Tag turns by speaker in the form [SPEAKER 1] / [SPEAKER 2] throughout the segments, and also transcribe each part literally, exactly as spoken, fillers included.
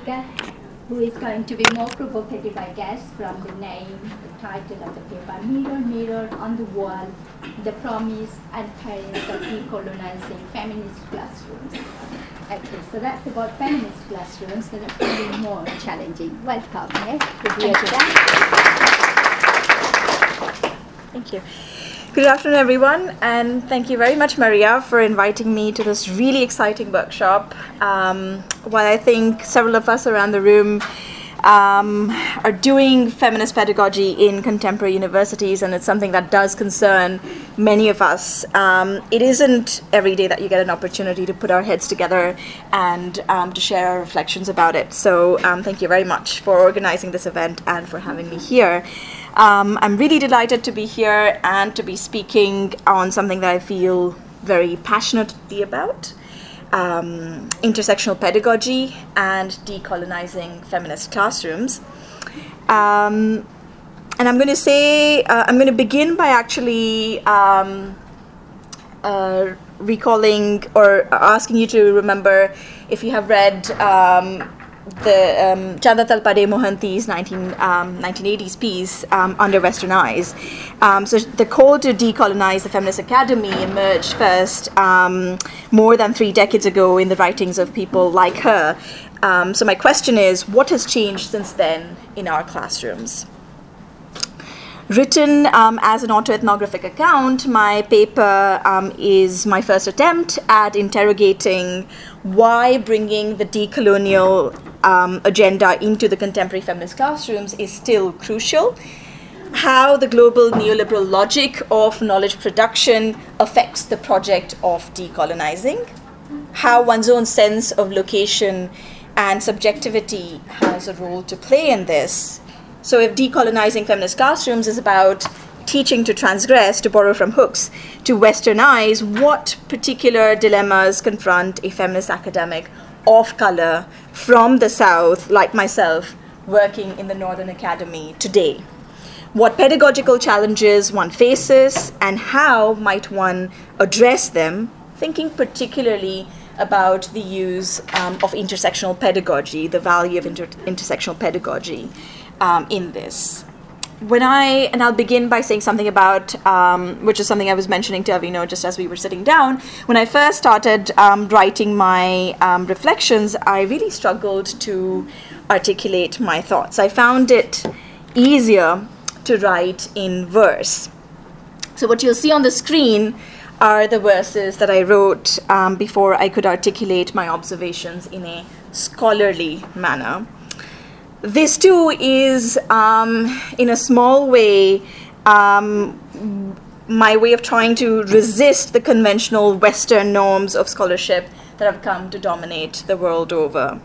[SPEAKER 1] speaker, who is going to be more provocative, I guess, from the name, the title of the paper, Mirror, Mirror on the Wall, the Promise and Perils of Decolonizing Feminist Classrooms. Okay, so that's about feminist classrooms that are probably more challenging. Welcome, eh? to be here.
[SPEAKER 2] Thank you. Good afternoon, everyone, and thank you very much, Maria, for inviting me to this really exciting workshop. Um, while I think several of us around the room um, are doing feminist pedagogy in contemporary universities, and it's something that does concern many of us, um, it isn't every day that you get an opportunity to put our heads together and um, to share our reflections about it. So um, thank you very much for organizing this event and for having me here. Um, I'm really delighted to be here and to be speaking on something that I feel very passionately about, um, intersectional pedagogy and decolonizing feminist classrooms. Um, and I'm going to say, uh, I'm going to begin by actually um, uh, recalling or asking you to remember if you have read um, the um, Chanda Talpade Mohanty's nineteen, um, nineteen eighties piece, um, Under Western Eyes. Um, so the call to decolonize the Feminist Academy emerged first um, more than three decades ago in the writings of people like her. Um, so my question is, what has changed since then in our classrooms? Written um, as an autoethnographic account, my paper um, is my first attempt at interrogating why bringing the decolonial um, agenda into the contemporary feminist classrooms is still crucial, how the global neoliberal logic of knowledge production affects the project of decolonizing, how one's own sense of location and subjectivity has a role to play in this. So if decolonizing feminist classrooms is about teaching to transgress, to borrow from Hooks, to westernize, what particular dilemmas confront a feminist academic of color from the South, like myself, working in the Northern Academy today? What pedagogical challenges one faces, and how might one address them, thinking particularly about the use um, of intersectional pedagogy, the value of inter- intersectional pedagogy. Um, in this. When I, and I'll begin by saying something about, um, which is something I was mentioning to Avino just as we were sitting down, when I first started um, writing my um, reflections, I really struggled to articulate my thoughts. I found it easier to write in verse. So what you'll see on the screen are the verses that I wrote um, before I could articulate my observations in a scholarly manner. This, too, is, um, in a small way, um, my way of trying to resist the conventional Western norms of scholarship that have come to dominate the world over.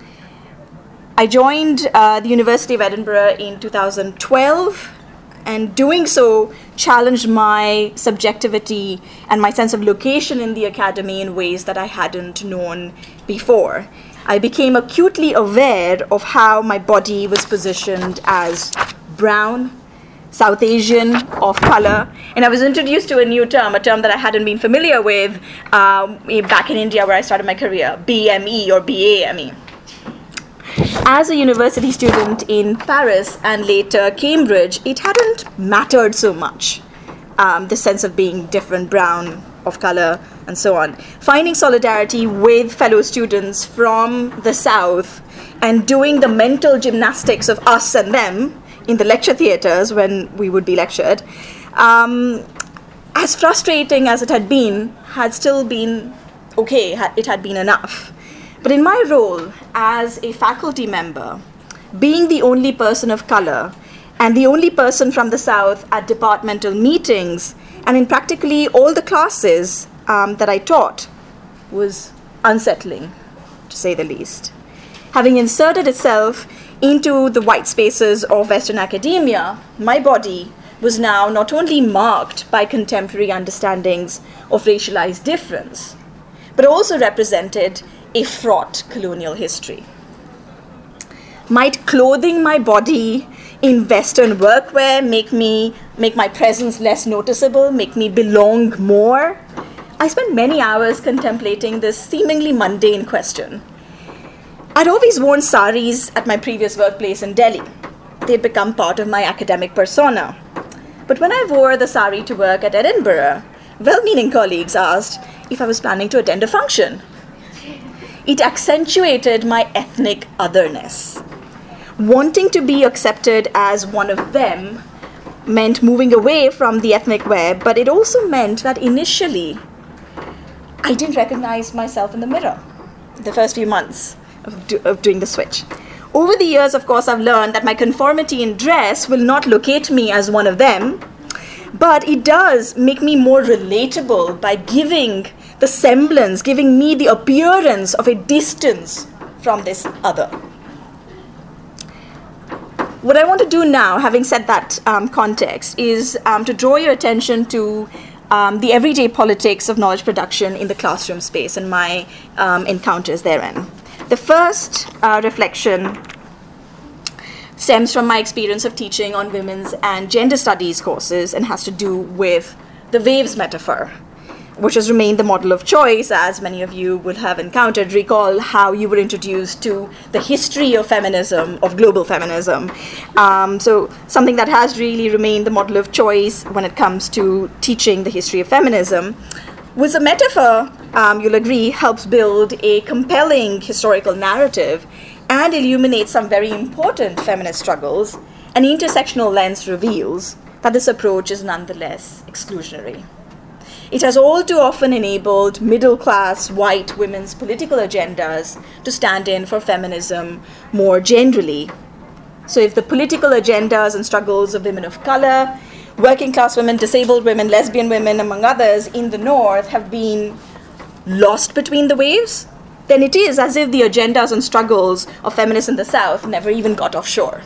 [SPEAKER 2] I joined uh, the University of Edinburgh in two thousand twelve, and doing so challenged my subjectivity and my sense of location in the academy in ways that I hadn't known before. I became acutely aware of how my body was positioned as brown, South Asian, of color, and I was introduced to a new term, a term that I hadn't been familiar with um, back in India where I started my career, B M E or B A M E. As a university student in Paris and later Cambridge, it hadn't mattered so much, um, the sense of being different, brown, of color, and so on. Finding solidarity with fellow students from the South and doing the mental gymnastics of us and them in the lecture theaters when we would be lectured, um, as frustrating as it had been, had still been okay, it had been enough. But in my role as a faculty member, being the only person of color and the only person from the South at departmental meetings and in practically all the classes um, that I taught, was unsettling, to say the least. Having inserted itself into the white spaces of Western academia, my body was now not only marked by contemporary understandings of racialized difference, but also represented a fraught colonial history. Might clothing my body in Western workwear make me make my presence less noticeable, make me belong more? I spent many hours contemplating this seemingly mundane question. I'd always worn saris at my previous workplace in Delhi. They'd become part of my academic persona. But when I wore the sari to work at Edinburgh, well-meaning colleagues asked if I was planning to attend a function. It accentuated my ethnic otherness. Wanting to be accepted as one of them meant moving away from the ethnic wear, but it also meant that initially I didn't recognize myself in the mirror the first few months of, do, of doing the switch. Over the years, of course, I've learned that my conformity in dress will not locate me as one of them, but it does make me more relatable by giving the semblance, giving me the appearance of a distance from this other. What I want to do now, having said that um, context, is um, to draw your attention to um, the everyday politics of knowledge production in the classroom space and my um, encounters therein. The first uh, reflection stems from my experience of teaching on women's and gender studies courses and has to do with the waves metaphor, which has remained the model of choice, as many of you will have encountered. Recall how you were introduced to the history of feminism, of global feminism. Um, so something that has really remained the model of choice when it comes to teaching the history of feminism. With a metaphor, um, you'll agree, helps build a compelling historical narrative and illuminate some very important feminist struggles. An intersectional lens reveals that this approach is nonetheless exclusionary. It has all too often enabled middle-class white women's political agendas to stand in for feminism more generally. So if the political agendas and struggles of women of color, working-class women, disabled women, lesbian women, among others, in the North have been lost between the waves, then it is as if the agendas and struggles of feminists in the South never even got offshore.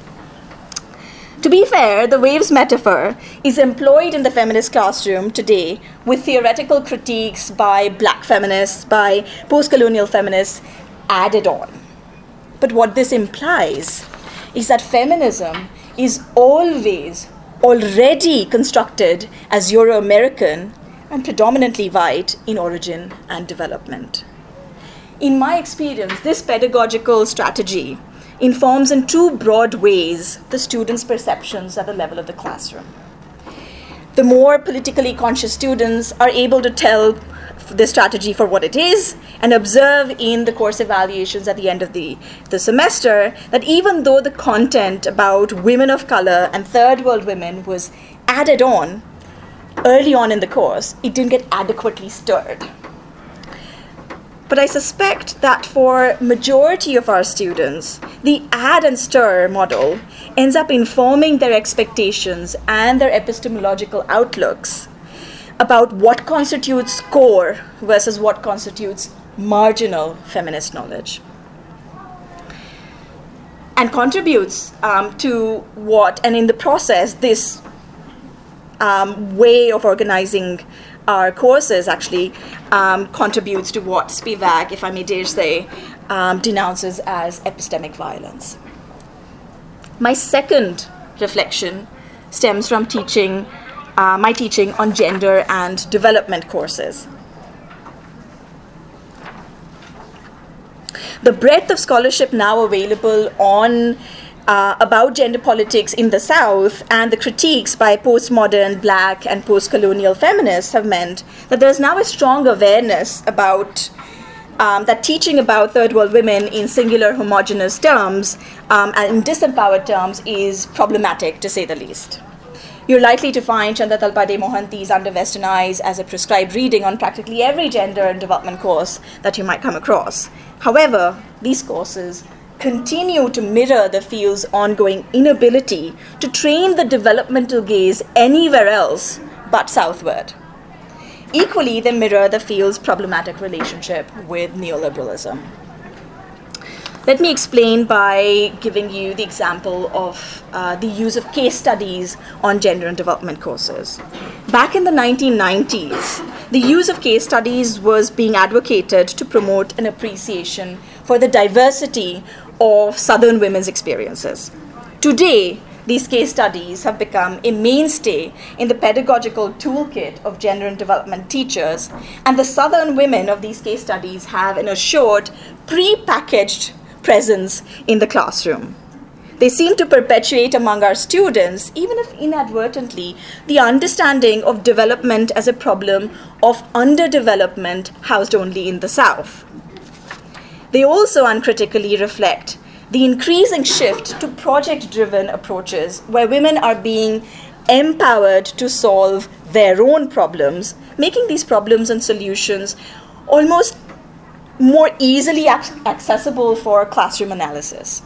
[SPEAKER 2] To be fair, the waves metaphor is employed in the feminist classroom today with theoretical critiques by black feminists, by post-colonial feminists added on. But what this implies is that feminism is always already constructed as Euro-American and predominantly white in origin and development. In my experience, this pedagogical strategy informs in two broad ways the students' perceptions at the level of the classroom. The more politically conscious students are able to tell the strategy for what it is and observe in the course evaluations at the end of the, the semester that even though the content about women of color and third world women was added on early on in the course, it didn't get adequately stirred. But I suspect that for majority of our students, the add and stir model ends up informing their expectations and their epistemological outlooks about what constitutes core versus what constitutes marginal feminist knowledge. And contributes um, to what, and in the process, this um, way of organizing our courses actually um, contributes to what Spivak, if I may dare say, um, denounces as epistemic violence. My second reflection stems from teaching, uh, my teaching on gender and development courses. The breadth of scholarship now available on Uh, about gender politics in the South and the critiques by postmodern, black, and post-colonial feminists have meant that there's now a strong awareness about um, that teaching about third world women in singular homogeneous terms um, and in disempowered terms is problematic, to say the least. You're likely to find Chanda Talpade Mohanty's Under Western Eyes as a prescribed reading on practically every gender and development course that you might come across. However, these courses continue to mirror the field's ongoing inability to train the developmental gaze anywhere else but southward. Equally, they mirror the field's problematic relationship with neoliberalism. Let me explain by giving you the example of uh, the use of case studies on gender and development courses. Back in the nineteen nineties, the use of case studies was being advocated to promote an appreciation for the diversity of Southern women's experiences. Today, these case studies have become a mainstay in the pedagogical toolkit of gender and development teachers, and the Southern women of these case studies have an assured pre-packaged presence in the classroom. They seem to perpetuate among our students, even if inadvertently, the understanding of development as a problem of underdevelopment housed only in the South. They also uncritically reflect the increasing shift to project-driven approaches where women are being empowered to solve their own problems, making these problems and solutions almost more easily ac- accessible for classroom analysis.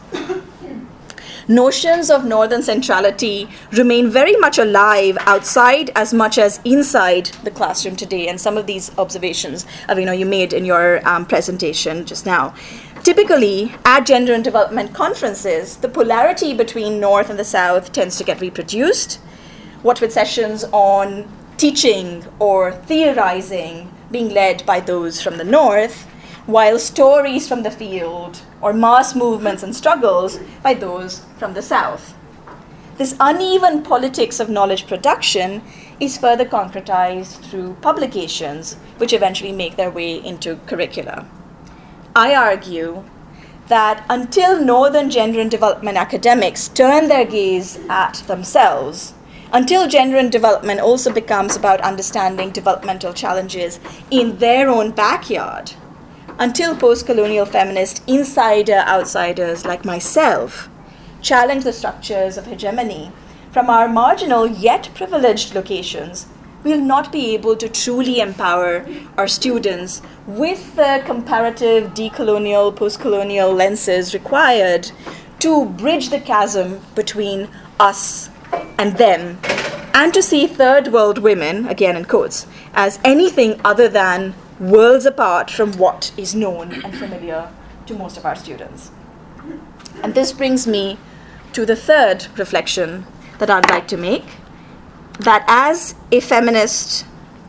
[SPEAKER 2] Notions of northern centrality remain very much alive outside as much as inside the classroom today, and some of these observations uh, you know, you made in your um, presentation just now. Typically, at gender and development conferences, the polarity between North and the South tends to get reproduced, what with sessions on teaching or theorizing being led by those from the North, while stories from the field or mass movements and struggles by those from the South. This uneven politics of knowledge production is further concretized through publications, which eventually make their way into curricula. I argue that until Northern gender and development academics turn their gaze at themselves, until gender and development also becomes about understanding developmental challenges in their own backyard, until post-colonial feminist insider-outsiders like myself challenge the structures of hegemony from our marginal yet privileged locations, we'll not be able to truly empower our students with the comparative decolonial, post-colonial lenses required to bridge the chasm between us and them, and to see third world women, again in quotes, as anything other than worlds apart from what is known and familiar to most of our students. And this brings me to the third reflection that I'd like to make, that as a feminist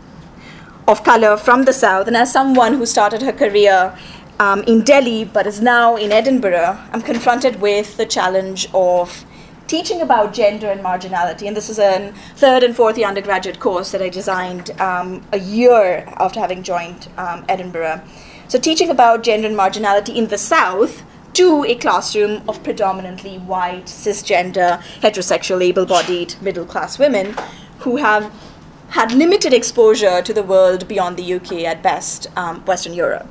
[SPEAKER 2] of color from the South, and as someone who started her career um, in Delhi but is now in Edinburgh, I'm confronted with the challenge of teaching about gender and marginality. And this is a third and fourth year undergraduate course that I designed um, a year after having joined um, Edinburgh. So teaching about gender and marginality in the South to a classroom of predominantly white, cisgender, heterosexual, able-bodied, middle-class women who have had limited exposure to the world beyond the U K, at best, um, Western Europe.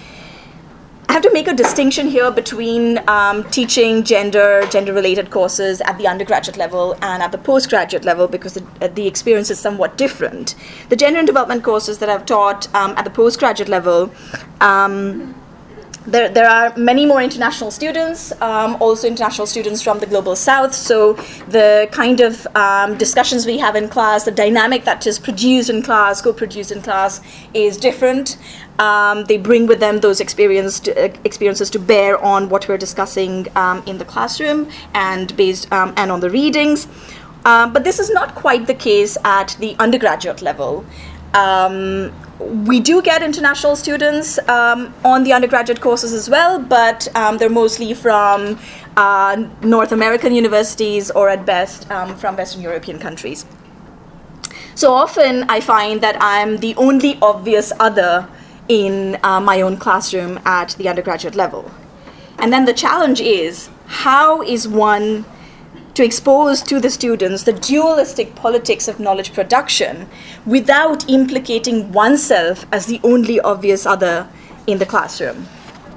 [SPEAKER 2] I have to make a distinction here between um, teaching gender, gender-related courses at the undergraduate level and at the postgraduate level, because the, the experience is somewhat different. The gender and development courses that I've taught um, at the postgraduate level, um, There, there are many more international students, um, also international students from the Global South. So the kind of um, discussions we have in class, the dynamic that is produced in class, co-produced in class, is different. Um, they bring with them those experienced, uh, experiences to bear on what we're discussing um, in the classroom and based um, and on the readings. Um, but this is not quite the case at the undergraduate level. Um, We do get international students um, on the undergraduate courses as well, but um, they're mostly from uh, North American universities or at best um, from Western European countries. So often I find that I'm the only obvious other in uh, my own classroom at the undergraduate level. And then the challenge is, how is one to expose to the students the dualistic politics of knowledge production without implicating oneself as the only obvious other in the classroom?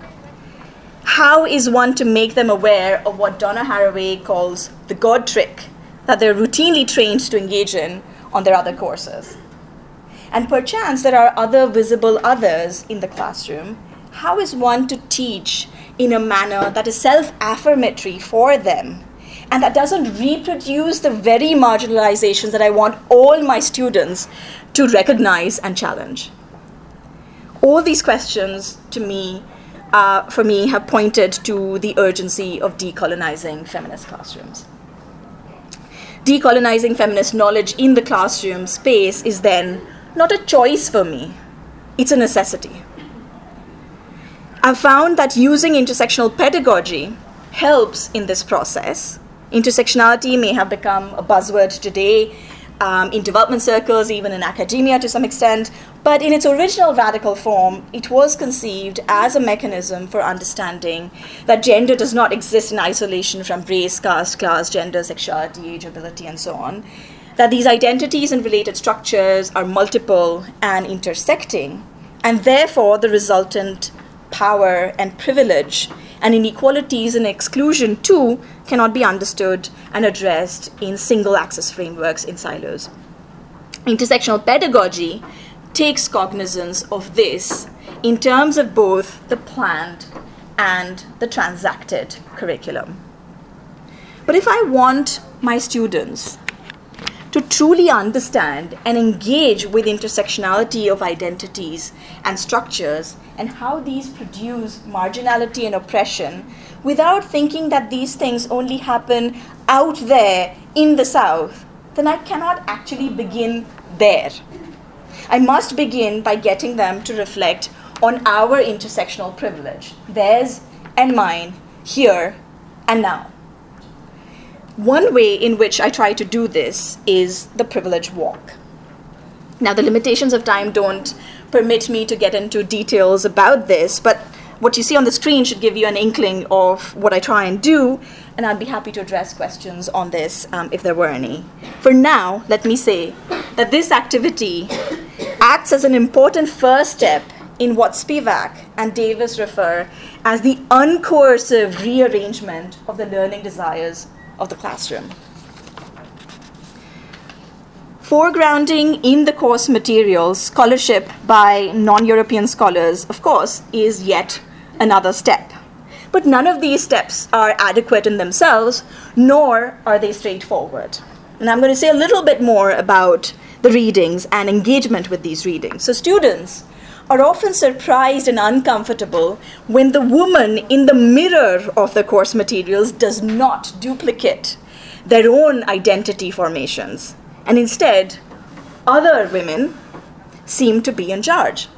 [SPEAKER 2] How is one to make them aware of what Donna Haraway calls the God trick that they're routinely trained to engage in on their other courses? And perchance there are other visible others in the classroom. How is one to teach in a manner that is self-affirmatory for them, and that doesn't reproduce the very marginalizations that I want all my students to recognize and challenge? All these questions, to me, uh, for me, have pointed to the urgency of decolonizing feminist classrooms. Decolonizing feminist knowledge in the classroom space is then not a choice for me, it's a necessity. I've found that using intersectional pedagogy helps in this process. Intersectionality may have become a buzzword today, um, in development circles, even in academia to some extent. But in its original radical form, it was conceived as a mechanism for understanding that gender does not exist in isolation from race, caste, class, gender, sexuality, age, ability, and so on. That these identities and related structures are multiple and intersecting, and therefore the resultant power and privilege and inequalities and exclusion too cannot be understood and addressed in single access frameworks in silos. Intersectional pedagogy takes cognizance of this in terms of both the planned and the transacted curriculum. But if I want my students to truly understand and engage with intersectionality of identities and structures and how these produce marginality and oppression without thinking that these things only happen out there in the South, then I cannot actually begin there. I must begin by getting them to reflect on our intersectional privilege, theirs and mine, here and now. One way in which I try to do this is the privilege walk. Now, the limitations of time don't permit me to get into details about this, but what you see on the screen should give you an inkling of what I try and do, and I'd be happy to address questions on this um, if there were any. For now, let me say that this activity acts as an important first step in what Spivak and Davis refer as the uncoercive rearrangement of the learning desires of the classroom. Foregrounding in the course materials scholarship by non-European scholars, of course, is yet another step. But none of these steps are adequate in themselves, nor are they straightforward. And I'm going to say a little bit more about the readings and engagement with these readings. So students are often surprised and uncomfortable when the woman in the mirror of the course materials does not duplicate their own identity formations, and instead, other women seem to be in charge.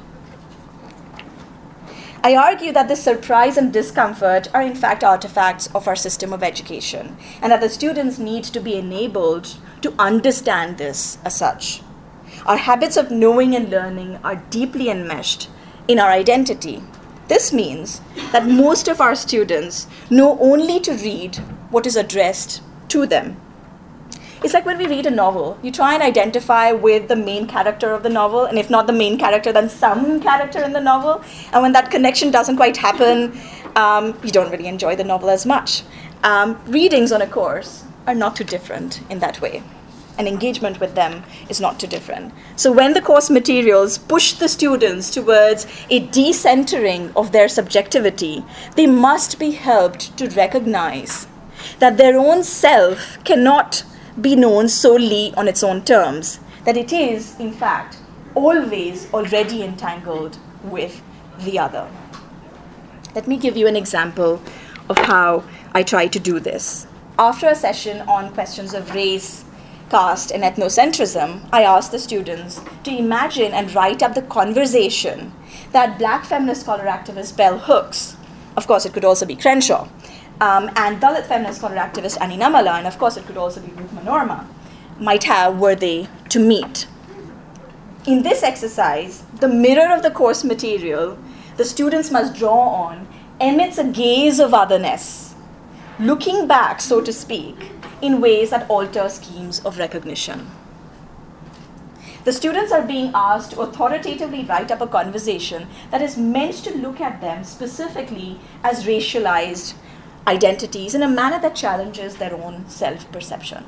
[SPEAKER 2] I argue that this surprise and discomfort are in fact artifacts of our system of education, and that the students need to be enabled to understand this as such. Our habits of knowing and learning are deeply enmeshed in our identity. This means that most of our students know only to read what is addressed to them. It's like when we read a novel, you try and identify with the main character of the novel, and if not the main character, then some character in the novel. And when that connection doesn't quite happen, um, you don't really enjoy the novel as much. Um, readings on a course are not too different in that way, and engagement with them is not too different. So when the course materials push the students towards a decentering of their subjectivity, they must be helped to recognize that their own self cannot be known solely on its own terms, that it is, in fact, always already entangled with the other. Let me give you an example of how I try to do this. After a session on questions of race, caste, and ethnocentrism, I asked the students to imagine and write up the conversation that Black feminist scholar activist Bell Hooks, of course it could also be Crenshaw, Um, and Dalit feminist scholar activist Annie Namala, and of course it could also be Ruth Manorma, might have were they to meet. In this exercise, the mirror of the course material the students must draw on emits a gaze of otherness, looking back, so to speak, in ways that alter schemes of recognition. The students are being asked to authoritatively write up a conversation that is meant to look at them specifically as racialized identities in a manner that challenges their own self-perception.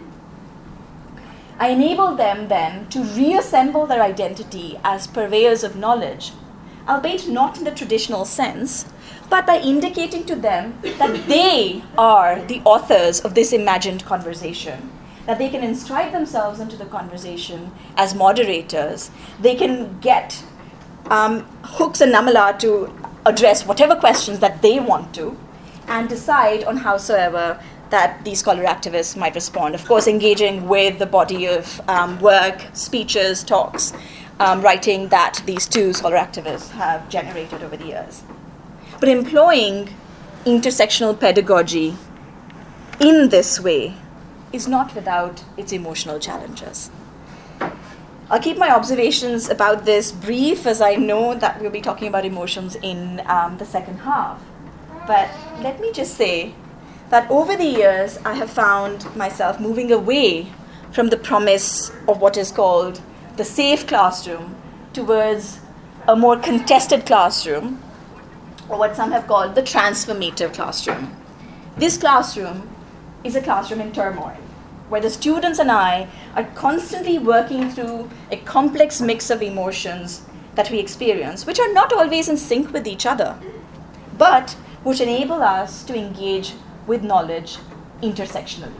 [SPEAKER 2] I enable them then to reassemble their identity as purveyors of knowledge, albeit not in the traditional sense, but by indicating to them that they are the authors of this imagined conversation, that they can inscribe themselves into the conversation as moderators. They can get um, Hooks and Namala to address whatever questions that they want to, and decide on howsoever that these scholar activists might respond. Of course, engaging with the body of um, work, speeches, talks, um, writing that these two scholar activists have generated over the years. But employing intersectional pedagogy in this way is not without its emotional challenges. I'll keep my observations about this brief, as I know that we'll be talking about emotions in um, the second half. But let me just say that over the years, I have found myself moving away from the promise of what is called the safe classroom towards a more contested classroom, or what some have called the transformative classroom. This classroom is a classroom in turmoil, where the students and I are constantly working through a complex mix of emotions that we experience, which are not always in sync with each other, but which enable us to engage with knowledge intersectionally.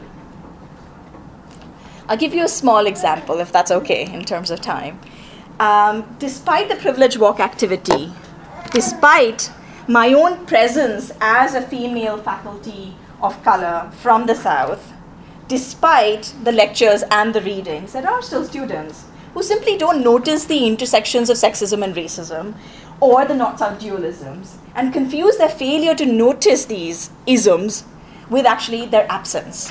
[SPEAKER 2] I'll give you a small example, if that's okay, in terms of time. Um, despite the privilege walk activity, despite my own presence as a female faculty of color from the South, despite the lectures and the readings, there are still students who simply don't notice the intersections of sexism and racism or the North-South dualisms and confuse their failure to notice these isms with actually their absence.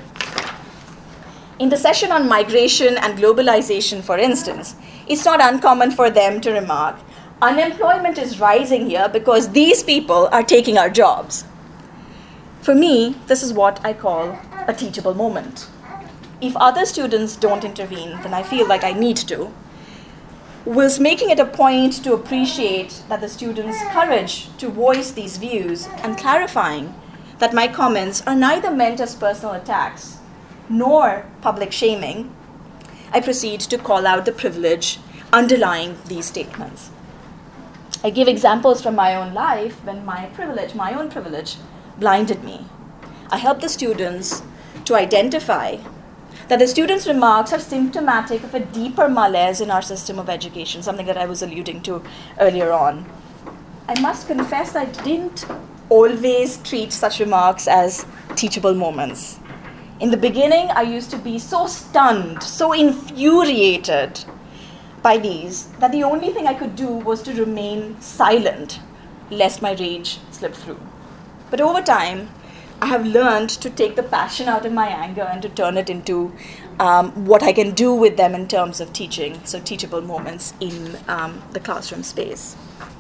[SPEAKER 2] In the session on migration and globalization, for instance, it's not uncommon for them to remark, unemployment is rising here because these people are taking our jobs. For me, this is what I call a teachable moment. If other students don't intervene, then I feel like I need to, whilst making it a point to appreciate that the students' courage to voice these views and clarifying that my comments are neither meant as personal attacks nor public shaming, I proceed to call out the privilege underlying these statements. I give examples from my own life when my privilege, my own privilege, blinded me. I help the students to identify that the students' remarks are symptomatic of a deeper malaise in our system of education, something that I was alluding to earlier on. I must confess I didn't always treat such remarks as teachable moments. In the beginning, I used to be so stunned, so infuriated by these, that the only thing I could do was to remain silent, lest my rage slip through. But over time, I have learned to take the passion out of my anger and to turn it into um, what I can do with them in terms of teaching, so teachable moments in um, the classroom space.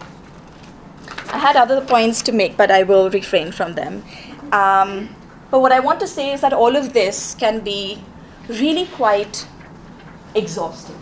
[SPEAKER 2] I had other points to make, but I will refrain from them. Um, but what I want to say is that all of this can be really quite exhausting.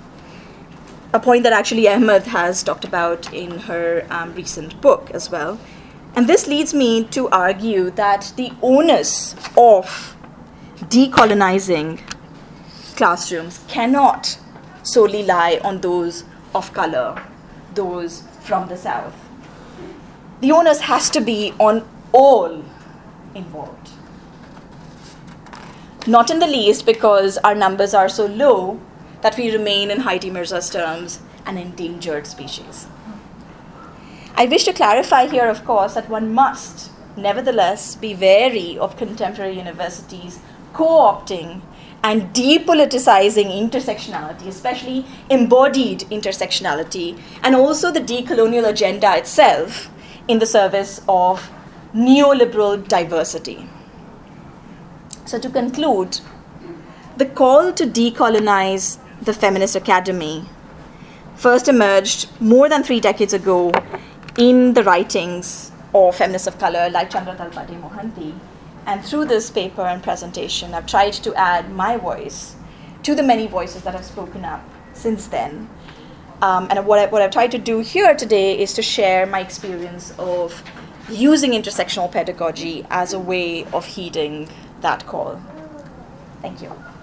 [SPEAKER 2] A point that actually Ahmed has talked about in her um, recent book as well. And this leads me to argue that the onus of decolonizing classrooms cannot solely lie on those of color, those from the South. The onus has to be on all involved. Not in the least because our numbers are so low that we remain, in Heidi Mirza's terms, an endangered species. I wish to clarify here, of course, that one must, nevertheless, be wary of contemporary universities co-opting and depoliticizing intersectionality, especially embodied intersectionality, and also the decolonial agenda itself in the service of neoliberal diversity. So to conclude, the call to decolonize the Feminist Academy first emerged more than three decades ago in the writings of feminists of color like Chandra Talpate Mohanty. And through this paper and presentation, I've tried to add my voice to the many voices that have spoken up since then. Um, and what, I, what I've tried to do here today is to share my experience of using intersectional pedagogy as a way of heeding that call. Thank you.